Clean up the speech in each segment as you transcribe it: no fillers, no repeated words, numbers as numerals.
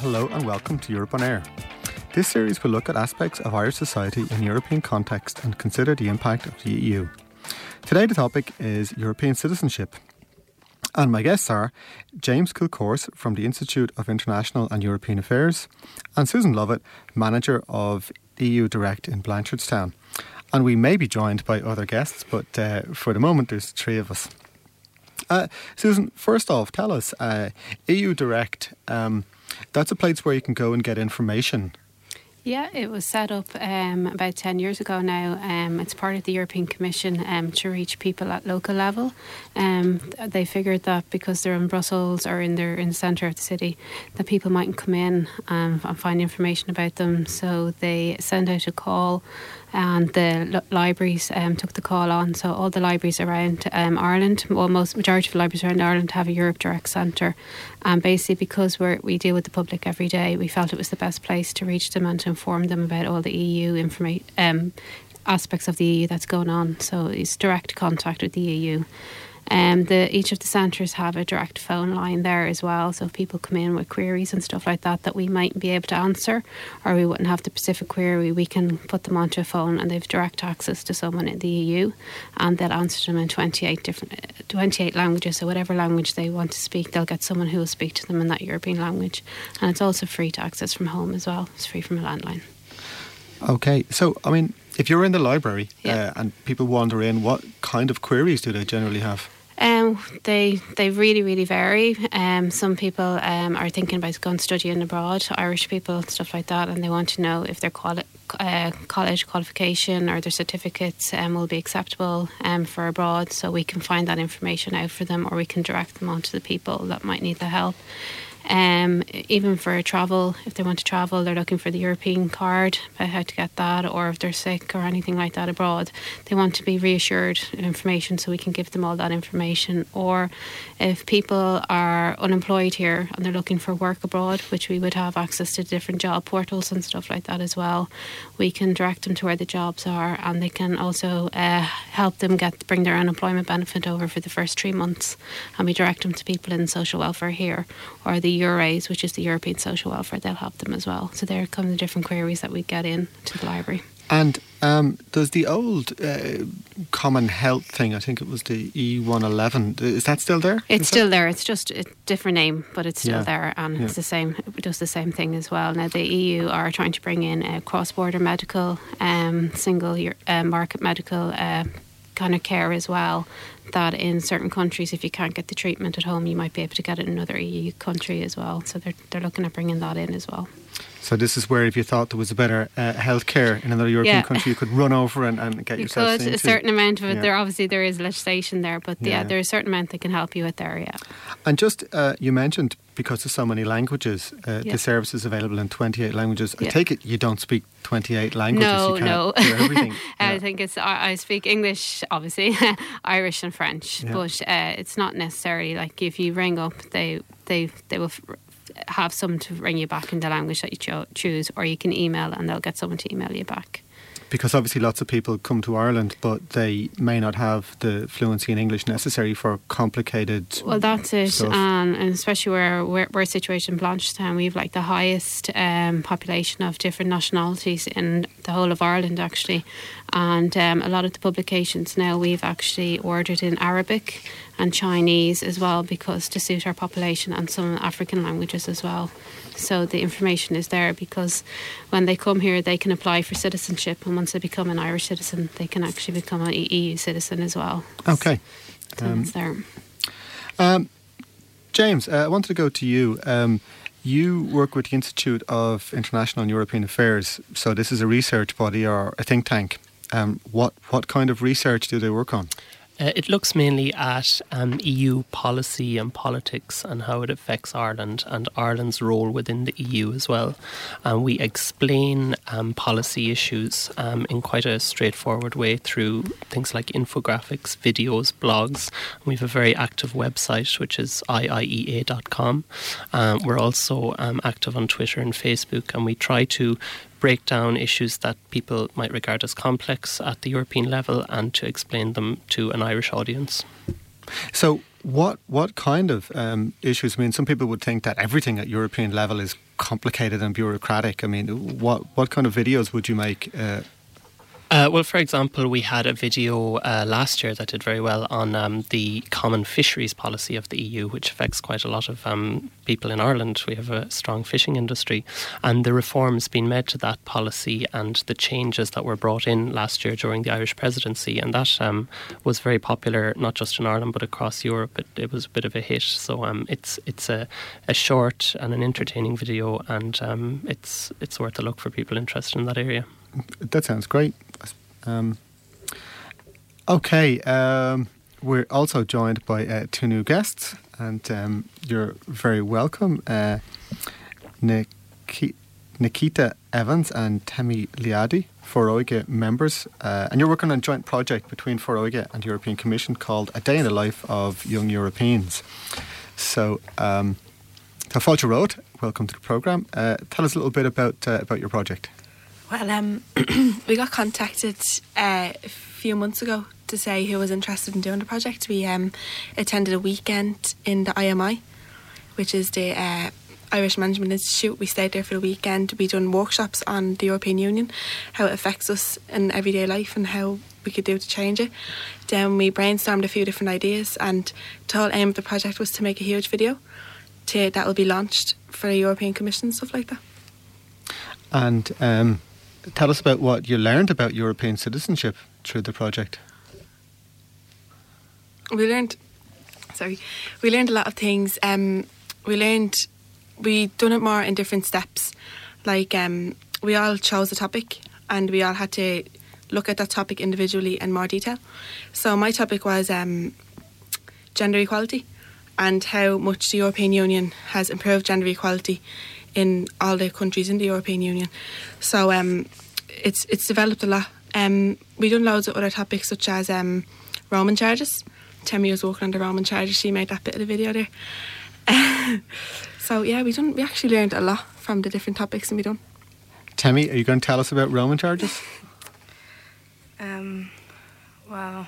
hello and welcome to Europe on Air. This series will look at aspects of Irish society in European context and consider the impact of the EU. Today the topic is European citizenship. And my guests are James Kilcourse from the Institute of International and European Affairs and Susan Lovett, Manager of EU Direct in Blanchardstown. And we may be joined by other guests, but for the moment there's three of us. Susan, first off, tell us, EU Direct, that's a place where you can go and get information. Yeah, it was set up about 10 years ago now. It's part of the European Commission to reach people at local level. They figured that because they're in Brussels or in the centre of the city, that people mightn't come in and find information about them. So they sent out a call, and the libraries took the call on. So all the libraries around Ireland, majority of the libraries around Ireland have a Europe Direct Centre. And basically because we deal with the public every day, we felt it was the best place to reach them and to inform them about all the EU aspects of the EU that's going on. So it's direct contact with the EU. Each of the centres have a direct phone line there as well, so if people come in with queries and stuff like that we might be able to answer, or we wouldn't have the specific query, we can put them onto a phone and they've direct access to someone in the EU, and they'll answer them in 28 languages. So whatever language they want to speak, they'll get someone who will speak to them in that European language. And it's also free to access from home as well. It's free from a landline. Okay, so I mean, if you're in the library and people wander in, what kind of queries do they generally have? They really, really vary. Some people are thinking about going studying abroad, Irish people, stuff like that, and they want to know if their college qualification or their certificates will be acceptable for abroad. So we can find that information out for them, or we can direct them on to the people that might need the help. Even for travel, if they want to travel, they're looking for the European card, about how to get that, or if they're sick or anything like that abroad, they want to be reassured of information, so we can give them all that information. Or if people are unemployed here and they're looking for work abroad, which we would have access to different job portals and stuff like that as well, we can direct them to where the jobs are, and they can also help them bring their unemployment benefit over for the first 3 months, and we direct them to people in social welfare here, or the EURES, which is the European Social Welfare. They'll help them as well. So there come the different queries that we get in to the library. And does the old common health thing, I think it was the E111, is that still there? It's still there. It's just a different name, but it's still there, and it's the same. It does the same thing as well. Now the EU are trying to bring in a cross-border medical, single market medical kind of care as well, that in certain countries, if you can't get the treatment at home, you might be able to get it in another EU country as well. So they're looking at bringing that in as well. So this is where if you thought there was a better healthcare in another European country, you could run over and get yourself into. A certain amount of it. There is legislation there, but there's a certain amount they can help you with there, And just, you mentioned, because there's so many languages, the service is available in 28 languages. I take it you don't speak 28 languages. No. Hear everything. I think I speak English, obviously, Irish and French, but it's not necessarily like if you ring up, they will have someone to ring you back in the language that you choose, or you can email and they'll get someone to email you back. Because obviously lots of people come to Ireland, but they may not have the fluency in English necessary for complicated. Well, that's it, stuff. And especially where we're situated in Blanchardstown, we have like the highest population of different nationalities in the whole of Ireland, actually. And a lot of the publications now we've actually ordered in Arabic and Chinese as well, because to suit our population, and some African languages as well. So the information is there, because when they come here they can apply for citizenship, and once they become an Irish citizen they can actually become an EU citizen as well. Okay. So it's there. James, I wanted to go to you. You work with the Institute of International and European Affairs, so this is a research body or a think tank. What kind of research do they work on? It looks mainly at EU policy and politics and how it affects Ireland and Ireland's role within the EU as well. We explain policy issues in quite a straightforward way through things like infographics, videos, blogs. We have a very active website, which is iiea.com. We're also active on Twitter and Facebook, and we try to break down issues that people might regard as complex at the European level and to explain them to an Irish audience. So what kind of issues? I mean, some people would think that everything at European level is complicated and bureaucratic. I mean, what kind of videos would you make? Well, for example, we had a video last year that did very well on the common fisheries policy of the EU, which affects quite a lot of people in Ireland. We have a strong fishing industry, and the reforms being made to that policy and the changes that were brought in last year during the Irish presidency, and that was very popular, not just in Ireland but across Europe. It was a bit of a hit. So it's a short and an entertaining video, and it's worth a look for people interested in that area. That sounds great. Okay, we're also joined by two new guests, and you're very welcome. Nikita Evans and Temi Liadi, Foróige members, and you're working on a joint project between Foróige and the European Commission called A Day in the Life of Young Europeans. So, Fáilte Road, welcome to the programme. Tell us a little bit about your project. Well, we got contacted a few months ago to say who was interested in doing the project. We attended a weekend in the IMI, which is the Irish Management Institute. We stayed there for the weekend. We done workshops on the European Union, how it affects us in everyday life and how we could do to change it. Then we brainstormed a few different ideas, and the whole aim of the project was to make a huge video that will be launched for the European Commission and stuff like that. And tell us about what you learned about European citizenship through the project. We learned a lot of things. We done it more in different steps. Like we all chose a topic and we all had to look at that topic individually in more detail. So my topic was gender equality and how much the European Union has improved gender equality in all the countries in the European Union. So it's developed a lot. We done loads of other topics such as Roman charges. Temi was working on the Roman charges. She made that bit of the video there. So yeah, we actually learned a lot from the different topics that we done. Temi, are you going to tell us about Roman charges? Well,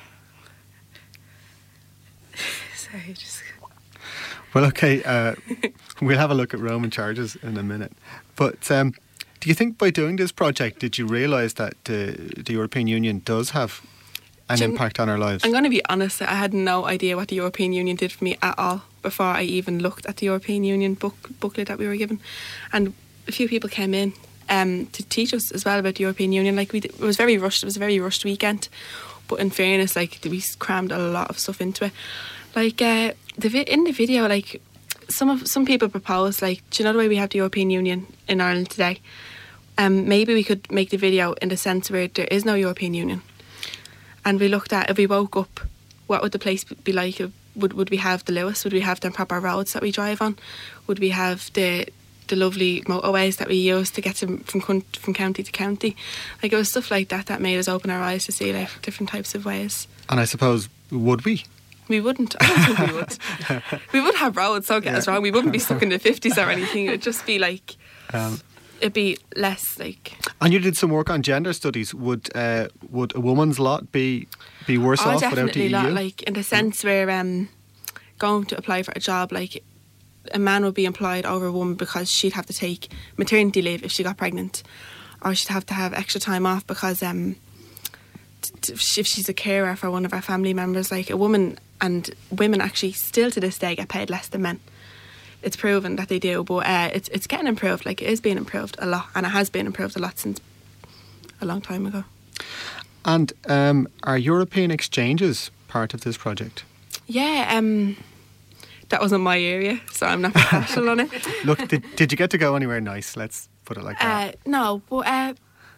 sorry, just. Well, okay, we'll have a look at Roman charges in a minute. But do you think by doing this project, did you realise that the European Union does have an impact on our lives? I'm going to be honest, I had no idea what the European Union did for me at all before I even looked at the European Union booklet that we were given. And a few people came in to teach us as well about the European Union. Like it was very rushed. It was a very rushed weekend. But in fairness, like we crammed a lot of stuff into it. Like in the video, like some people proposed, like, do you know the way we have the European Union in Ireland today? Maybe we could make the video in the sense where there is no European Union. And we looked at, if we woke up, what would the place be like? Would we have the Luas? Would we have the proper roads that we drive on? Would we have the lovely motorways that we use to get from county to county? Like, it was stuff like that made us open our eyes to see like different types of ways. And I suppose, would we? We wouldn't. I don't think we would. We would have roads, don't get us wrong. We wouldn't be stuck in the 50s or anything. It would just be like... it'd be less like... And you did some work on gender studies. Would a woman's lot be worse off without the EU? Not, like, in the sense where going to apply for a job, like, a man would be employed over a woman because she'd have to take maternity leave if she got pregnant, or she'd have to have extra time off because if she's a carer for one of our family members. Like, a woman and women actually still to this day get paid less than men. It's proven that they do, but it's getting improved. Like, it is being improved a lot, and it has been improved a lot since a long time ago. And are European exchanges part of this project? Yeah, that wasn't my area, so I'm not professional on it. Look, did you get to go anywhere nice? Let's put it like that. No, but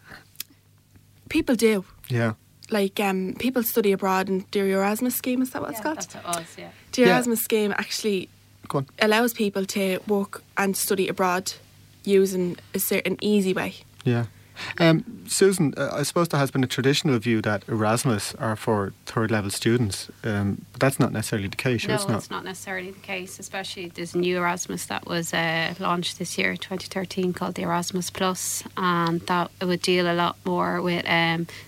people do. Yeah. Like, people study abroad in the Erasmus scheme, is that what it's called? That's what it was, yeah. The Erasmus scheme actually allows people to work and study abroad using a certain easy way. Yeah. Susan, I suppose there has been a traditional view that Erasmus are for third level students, but that's not necessarily the case. No, it's not necessarily the case, especially there's a new Erasmus that was launched this year, 2013, called the Erasmus Plus, and that would deal a lot more with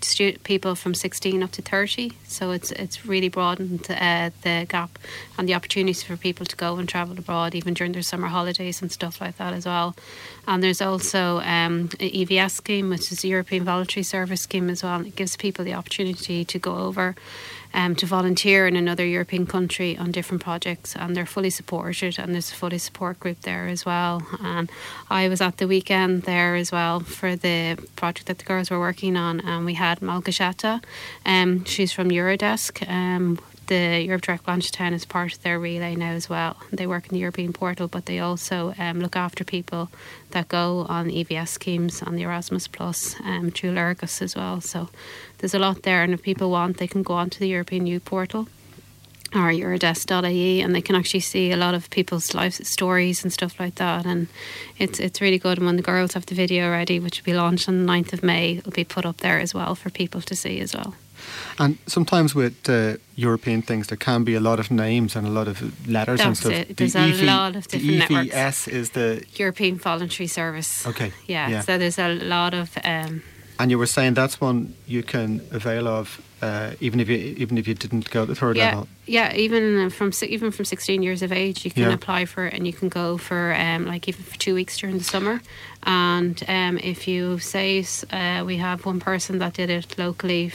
people from 16 up to 30, so it's really broadened the gap and the opportunities for people to go and travel abroad even during their summer holidays and stuff like that as well. And there's also an EVS scheme, which is the European Voluntary Service Scheme as well. It gives people the opportunity to go over to volunteer in another European country on different projects, and they're fully supported, and there's a fully support group there as well. And I was at the weekend there as well for the project that the girls were working on, and we had Malgorzata, she's from Eurodesk. The Europe Direct Blanchetown is part of their relay now as well. They work in the European portal, but they also look after people that go on EVS schemes on the Erasmus Plus through Lurgus as well. So there's a lot there, and if people want, they can go onto the European Youth Portal or Eurodesk.ie, and they can actually see a lot of people's life stories and stuff like that, and it's really good. And when the girls have the video ready, which will be launched on the 9th of May, it'll be put up there as well for people to see as well. And sometimes with European things, there can be a lot of names and a lot of letters and stuff. It. There's a lot of different networks. The EVS is the European Voluntary Service. Okay. Yeah. So there's a lot of. And you were saying that's one you can avail of, even if you didn't go to third level. Yeah, even from 16 years of age, you can apply for it, and you can go for like even for 2 weeks during the summer. And if you say we have one person that did it locally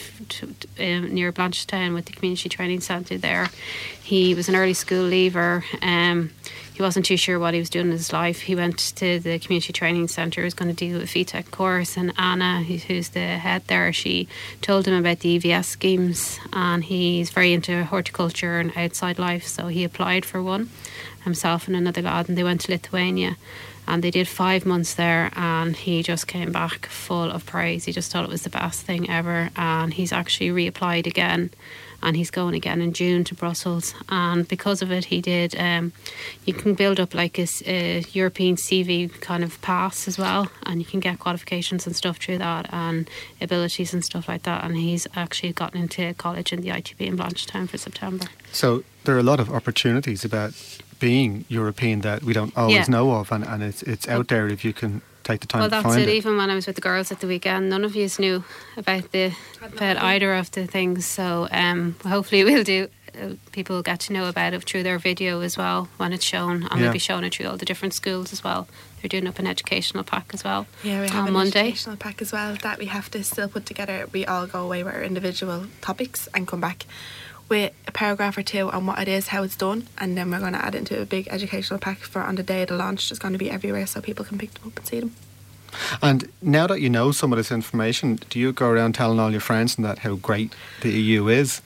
near Blanchetown with the community training centre there. He was an early school leaver. He wasn't too sure what he was doing in his life. He went to the community training centre. He was going to do a FETEC course, and Anna, who's the head there, she told him about the EVS schemes, and he's very into horticulture and outside life, so he applied for one, himself and another lad, and they went to Lithuania, and they did 5 months there, and he just came back full of praise. He just thought it was the best thing ever, and he's actually reapplied again, and he's going again in June to Brussels. And because of it, he did you can build up like a European CV kind of pass as well, and you can get qualifications and stuff through that, and abilities and stuff like that. And he's actually gotten into college in the ITB in Blanchetown for September. So there are a lot of opportunities about being European that we don't always know of, and it's out there if you can take the time to find it. Well, that's it. Even when I was with the girls at the weekend, none of you knew about either of the things. So hopefully we'll do. People will get to know about it through their video as well when it's shown, and we'll be showing it through all the different schools as well. They're doing up an educational pack as well. Yeah, we have on an Monday. Educational pack as well that we have to still put together. We all go away with our individual topics and come back with a paragraph or two on what it is, how it's done, and then we're going to add it into a big educational pack for on the day of the launch. It's going to be everywhere so people can pick them up and see them. And now that you know some of this information, do you go around telling all your friends and that how great the EU is?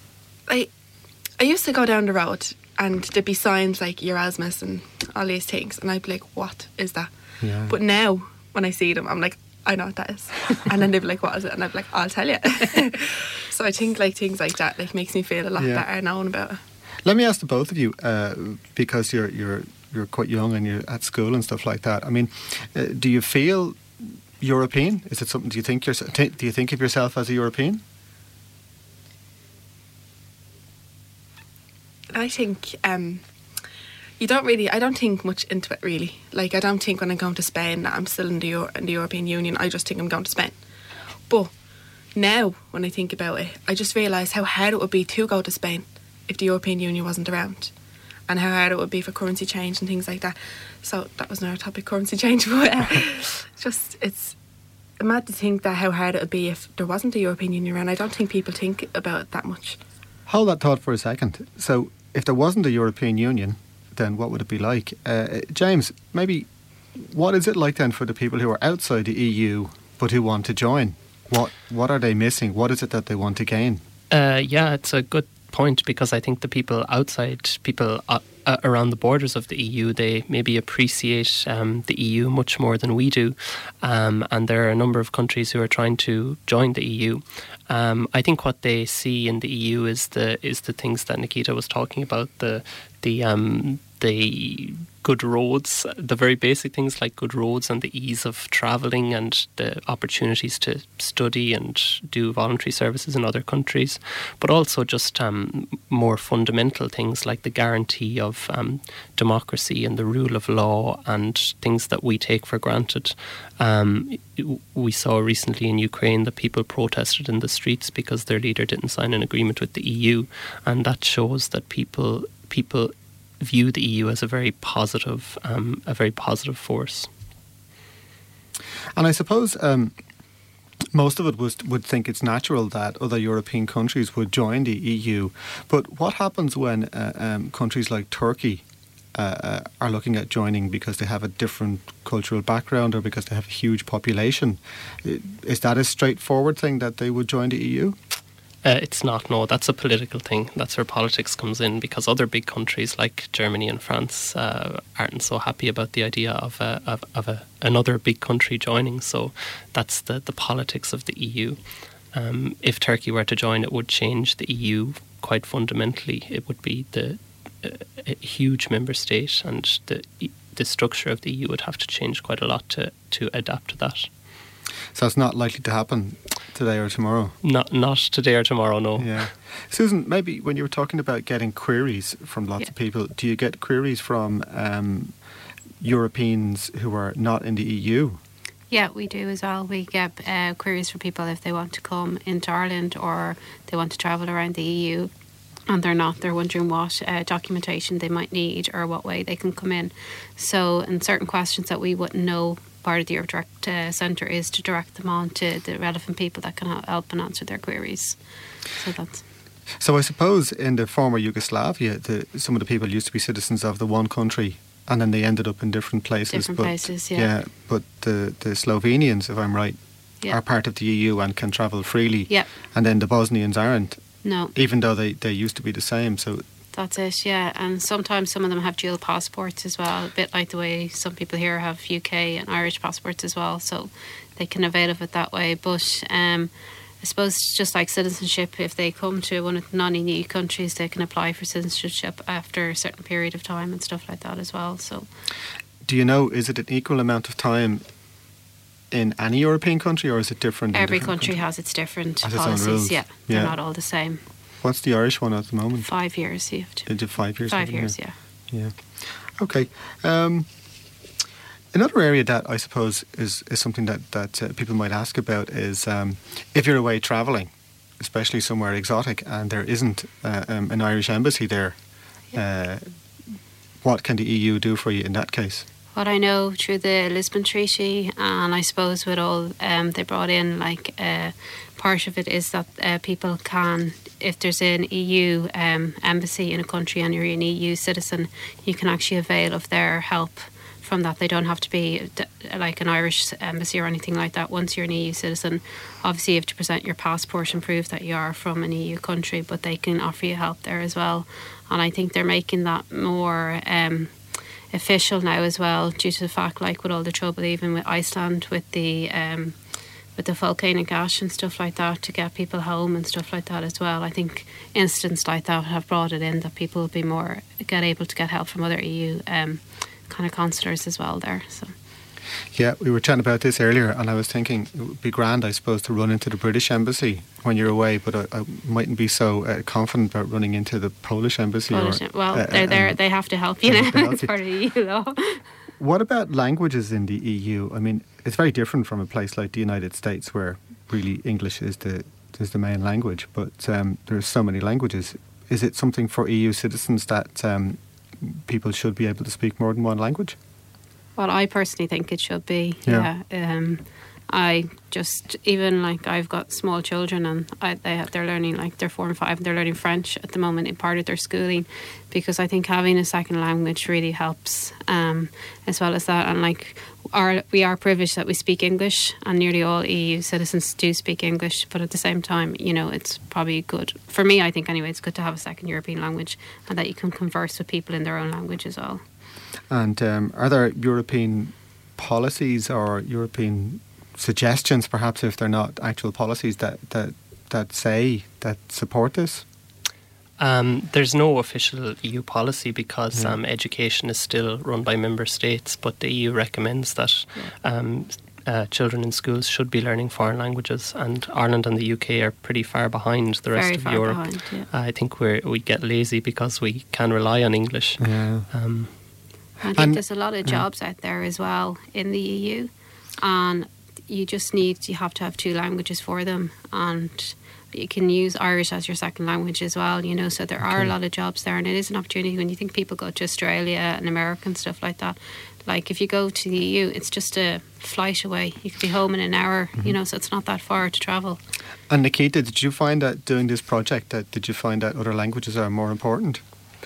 I used to go down the road and there'd be signs like Erasmus and all these things, and I'd be like, what is that? Yeah. But now when I see them, I'm like, I know what that is. And then they'd be like, what is it? And I'd be like, I'll tell you. So I think like things like that like makes me feel a lot better knowing about it. Let me ask the both of you, because you're quite young and you're at school and stuff like that. I mean, do you feel European? Is it something? Do you think of yourself as a European? I think you don't really. I don't think much into it really. Like I don't think when I'm going to Spain that I'm still in the European Union. I just think I'm going to Spain. But now when I think about it, I just realise how hard it would be to go to Spain if the European Union wasn't around, and how hard it would be for currency change and things like that. So that was another topic, currency change. But it's mad to think that how hard it would be if there wasn't a European Union around. I don't think people think about it that much. Hold that thought for a second. So if there wasn't a European Union, then what would it be like? James, maybe what is it like then for the people who are outside the EU but who want to join? What are they missing? What is it that they want to gain? Yeah, it's a good point, because I think the people outside, people around the borders of the EU, they maybe appreciate the EU much more than we do, and there are a number of countries who are trying to join the EU. I think what they see in the EU is the things that Nikita was talking about, the good roads, the very basic things like good roads and the ease of travelling and the opportunities to study and do voluntary services in other countries, but also just more fundamental things like the guarantee of democracy and the rule of law and things that we take for granted. We saw recently in Ukraine that people protested in the streets because their leader didn't sign an agreement with the EU, and that shows that people view the EU as a very positive force. And I suppose most of it would think it's natural that other European countries would join the EU. But what happens when countries like Turkey are looking at joining because they have a different cultural background or because they have a huge population? Is that a straightforward thing that they would join the EU? It's not, no. That's a political thing. That's where politics comes in, because other big countries like Germany and France aren't so happy about the idea of another big country joining. So that's the politics of the EU. If Turkey were to join, it would change the EU quite fundamentally. It would be a huge member state, and the structure of the EU would have to change quite a lot to adapt to that. So it's not likely to happen today or tomorrow? Not today or tomorrow, no. Yeah. Susan, maybe when you were talking about getting queries from lots of people, do you get queries from Europeans who are not in the EU? Yeah, we do as well. We get queries from people if they want to come into Ireland or they want to travel around the EU and they're wondering what documentation they might need or what way they can come in. So, and certain questions that we wouldn't know, part of the Europe Direct Centre is to direct them on to the relevant people that can help and answer their queries. So I suppose in the former Yugoslavia, some of the people used to be citizens of the one country and then they ended up in different places. Yeah, but the Slovenians, if I'm right, are part of the EU and can travel freely. Yeah. And then the Bosnians aren't. No. Even though they used to be the same. So that's it, yeah. And sometimes some of them have dual passports as well, a bit like the way some people here have UK and Irish passports as well, so they can avail of it that way. But I suppose just like citizenship, if they come to one of the non-EU countries, they can apply for citizenship after a certain period of time and stuff like that as well. So, do you know, is it an equal amount of time in any European country, or is it different? Every country has its different has policies. Its own rules. Yeah, they're not all the same. What's the Irish one at the moment? 5 years. You have to. Is it 5 years? 5 years, yeah. Yeah. Okay. Another area that I suppose is something that people might ask about is if you're away travelling, especially somewhere exotic, and there isn't an Irish embassy there, what can the EU do for you in that case? What I know through the Lisbon Treaty, and I suppose with all they brought in, part of it is that people can, if there's an EU embassy in a country and you're an EU citizen, you can actually avail of their help from that. They don't have to be like an Irish embassy or anything like that. Once you're an EU citizen, obviously you have to present your passport and prove that you are from an EU country, but they can offer you help there as well. And I think they're making that more official now as well, due to the fact, like with all the trouble even with Iceland with the volcanic ash and stuff like that, to get people home and stuff like that as well. I think incidents like that have brought it in that people will be more able to get help from other EU kind of consulars as well there. So. Yeah, we were chatting about this earlier, and I was thinking it would be grand, I suppose, to run into the British embassy when you're away, but I mightn't be so confident about running into the Polish embassy. They're there; they have to help you now. It's part of the EU law. What about languages in the EU? I mean, it's very different from a place like the United States, where really English is the main language, but there's so many languages. Is it something for EU citizens that people should be able to speak more than one language? Well, I personally think it should be. Yeah. I just, even I've got small children, and they're learning, they're 4 and 5, and they're learning French at the moment in part of their schooling, because I think having a second language really helps, as well as that. And we are privileged that we speak English, and nearly all EU citizens do speak English, but at the same time, it's probably good, for me I think anyway, it's good to have a second European language, and that you can converse with people in their own language as well. And are there European policies or European suggestions, perhaps if they're not actual policies, that support this? There's no official EU policy because education is still run by member states, but the EU recommends that children in schools should be learning foreign languages, and Ireland and the UK are pretty far behind the rest of Europe. Behind, yeah. I think we get lazy because we can rely on English. Yeah. I think there's a lot of jobs out there as well in the EU, and you have to have 2 languages for them, and you can use Irish as your second language as well, so there are a lot of jobs there, and it is an opportunity. When you think people go to Australia and America and stuff like that, like if you go to the EU, it's just a flight away. You could be home in an hour, so it's not that far to travel. And Nikita, did you find that doing this project, did you find that other languages are more important?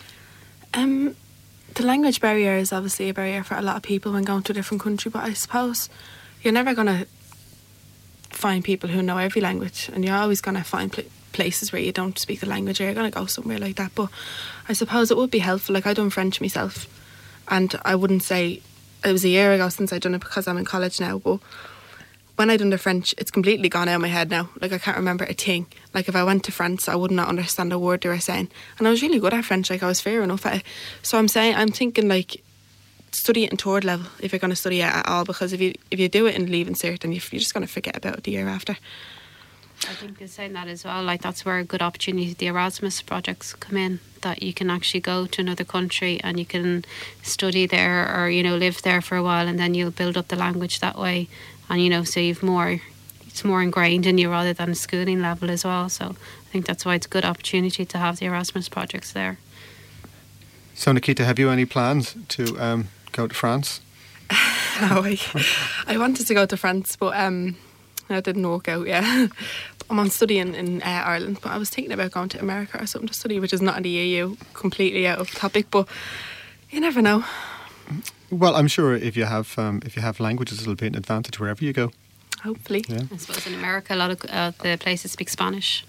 The language barrier is obviously a barrier for a lot of people when going to a different country, but I suppose you're never going to find people who know every language, and you're always going to find places where you don't speak the language, or you're going to go somewhere like that. But I suppose it would be helpful. Like, I done French myself, and I wouldn't say it was a year ago since I'd done it because I'm in college now, but when I done the French, it's completely gone out of my head now. Like, I can't remember a thing. Like, if I went to France, I would not understand a word they were saying, and I was really good at French. Like, I was fair enough at it. So I'm thinking like, study it in 3rd level if you're going to study it at all, because if you do it in Leaving Cert, then you're just going to forget about it the year after. I think you're saying that as well. Like, that's where a good opportunity, the Erasmus projects come in, that you can actually go to another country and you can study there, or live there for a while, and then you'll build up the language that way, and so it's more ingrained in you rather than a schooling level as well. So I think that's why it's a good opportunity to have the Erasmus projects there. So Nikita, have you any plans to go to France? No, I wanted to go to France, but that didn't work out. Yeah, I'm on studying in Ireland, but I was thinking about going to America or something to study, which is not in the EU, completely out of topic. But you never know. Well, I'm sure if you have languages, it'll be an advantage wherever you go. Hopefully. Yeah. I suppose in America, a lot of the places speak Spanish.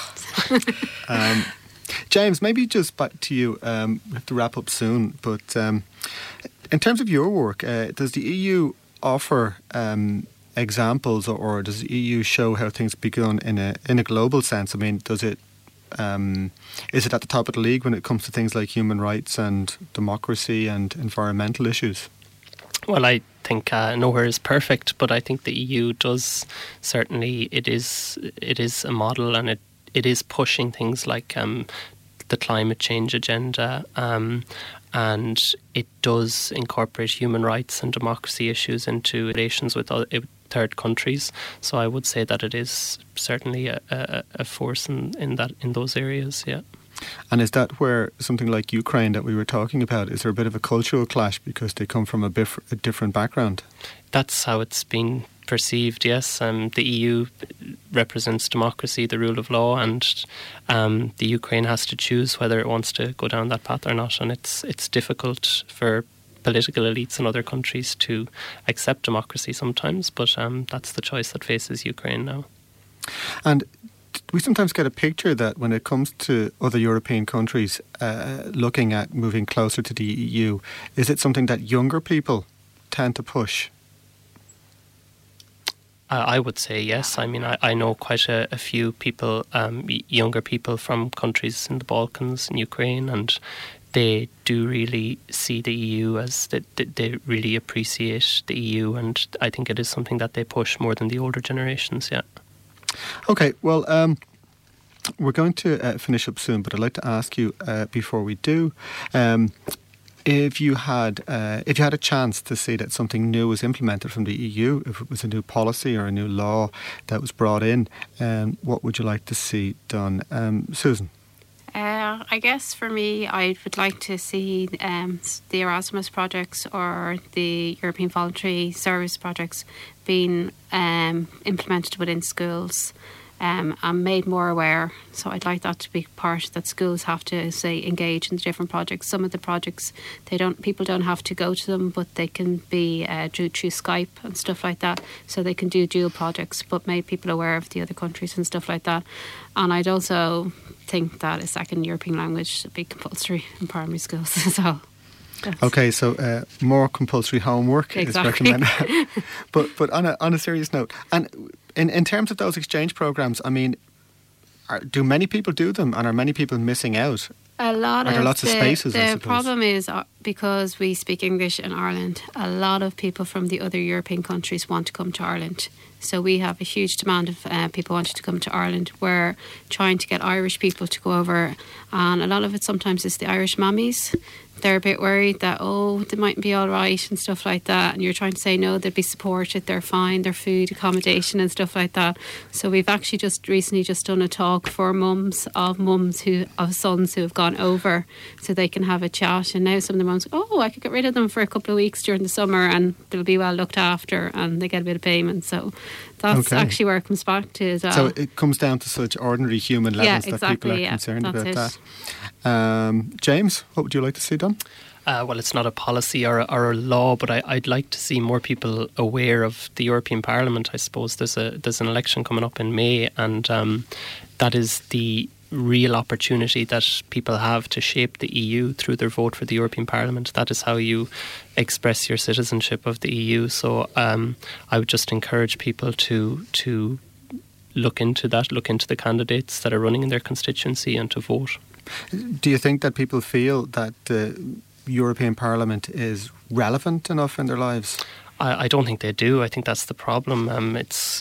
Oh. James, maybe just back to you. We have to wrap up soon, but in terms of your work, does the EU offer examples, or does the EU show how things be done in a global sense? I mean, does it is it at the top of the league when it comes to things like human rights and democracy and environmental issues? Well, I think nowhere is perfect, but I think the EU does certainly. It is a model, and it is pushing things like the climate change agenda, and it does incorporate human rights and democracy issues into relations with third countries. So I would say that it is certainly a force in those areas. Yeah. And is that where something like Ukraine that we were talking about, is there a bit of a cultural clash because they come from a different background? That's how it's been perceived, yes. The EU represents democracy, the rule of law, and the Ukraine has to choose whether it wants to go down that path or not. And it's difficult for political elites in other countries to accept democracy sometimes, but that's the choice that faces Ukraine now. And we sometimes get a picture that when it comes to other European countries looking at moving closer to the EU, is it something that younger people tend to push? I would say yes. I mean, I know quite a few people, younger people from countries in the Balkans and Ukraine, and they do really see the EU as they really appreciate the EU, and I think it is something that they push more than the older generations, yeah. Okay, well, we're going to finish up soon, but I'd like to ask you before we do, if you had a chance to see that something new was implemented from the EU, if it was a new policy or a new law that was brought in, what would you like to see done? Susan? I guess for me, I would like to see the Erasmus projects or the European Voluntary Service projects being implemented within schools and made more aware. So I'd like that to be part that schools have to, say, engage in the different projects. Some of the projects, people don't have to go to them, but they can be through Skype and stuff like that. So they can do dual projects, but make people aware of the other countries and stuff like that. And I'd also think that a second European language should be compulsory in primary schools as well. Okay, so more compulsory homework is recommended. but on a serious note, and in terms of those exchange programs, I mean, do many people do them, and are many people missing out? Are there lots of spaces? The problem is because we speak English in Ireland, a lot of people from the other European countries want to come to Ireland. So we have a huge demand of people wanting to come to Ireland. We're trying to get Irish people to go over, and a lot of it sometimes is the Irish mummies. They're a bit worried that, they might be all right and stuff like that, and you're trying to say no, they'll be supported, they're fine, their food, accommodation and stuff like that. So we've actually just recently done a talk for mums of sons who have gone over, so they can have a chat. And now some of the mums, I could get rid of them for a couple of weeks during the summer and they'll be well looked after and they get a bit of payment. So that's actually where it comes back to as well. So it comes down to such ordinary human levels that people are concerned about that. James, what would you like to see done? Well, it's not a policy or a law, but I'd like to see more people aware of the European Parliament. I suppose there's an election coming up in May, and that is the real opportunity that people have to shape the EU through their vote for the European Parliament. That is how you express your citizenship of the EU. So I would just encourage people to look into the candidates that are running in their constituency and to vote. Do you think that people feel that the European Parliament is relevant enough in their lives? I don't think they do. I think that's the problem.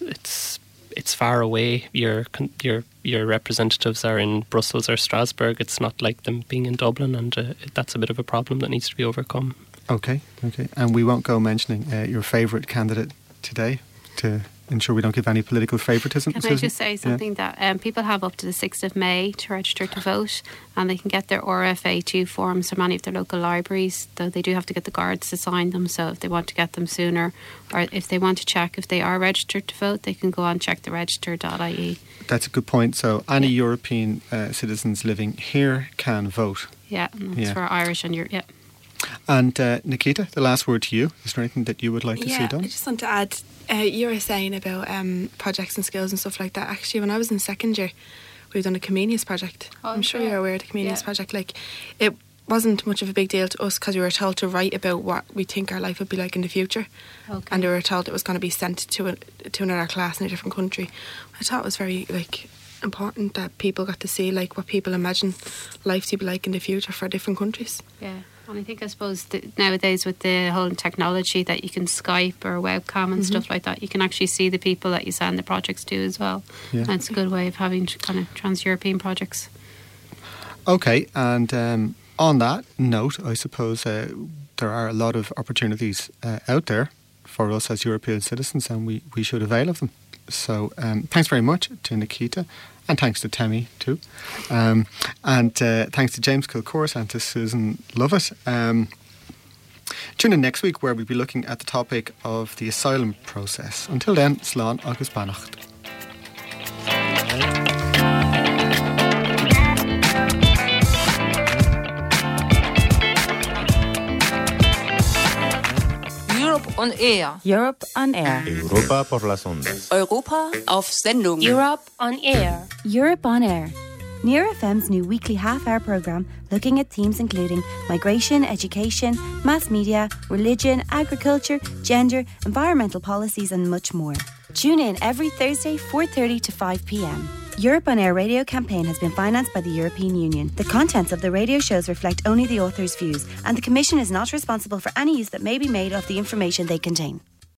It's far away. Your representatives are in Brussels or Strasbourg. It's not like them being in Dublin, and that's a bit of a problem that needs to be overcome. Okay. And we won't go mentioning your favourite candidate today to ensure we don't give any political favouritism. Can I just say something that people have up to the 6th of May to register to vote, and they can get their RFA2 forms from any of their local libraries, though they do have to get the guards to sign them. So if they want to get them sooner, or if they want to check if they are registered to vote, they can go on checktheregister.ie. That's a good point. So any European citizens living here can vote. Yeah, it's for Irish and Europe. Yeah. And Nikita, the last word to you. Is there anything that you would like to see done? I just want to add, you were saying about projects and skills and stuff like that. Actually, when I was in second year, we've done a Comenius project. I'm sure you're aware of the Comenius project. Like, it wasn't much of a big deal to us because we were told to write about what we think our life would be like in the future. And we were told it was going to be sent to another class in a different country. I thought it was very important that people got to see what people imagine life to be like in the future for different countries. Yeah. And I suppose nowadays with the whole technology that you can Skype or webcam and stuff like that, you can actually see the people that you send the projects to as well. Yeah. And it's a good way of having kind of trans-European projects. Okay, and on that note, I suppose there are a lot of opportunities out there for us as European citizens, and we should avail of them. So thanks very much to Nikita, and thanks to Temi too, and thanks to James Kilcourse and to Susan Lovett. Tune in next week where we'll be looking at the topic of the asylum process. Until then, slán agus beannacht. Europe on Air. Europe on Air. Europa por las ondas. Europa auf Sendung. Europe on Air. Europe on Air. Near FM's new weekly half-hour programme looking at themes including migration, education, mass media, religion, agriculture, gender, environmental policies and much more. Tune in every Thursday 4:30 to 5 p.m. Europe on Air radio campaign has been financed by the European Union. The contents of the radio shows reflect only the author's views, and the Commission is not responsible for any use that may be made of the information they contain.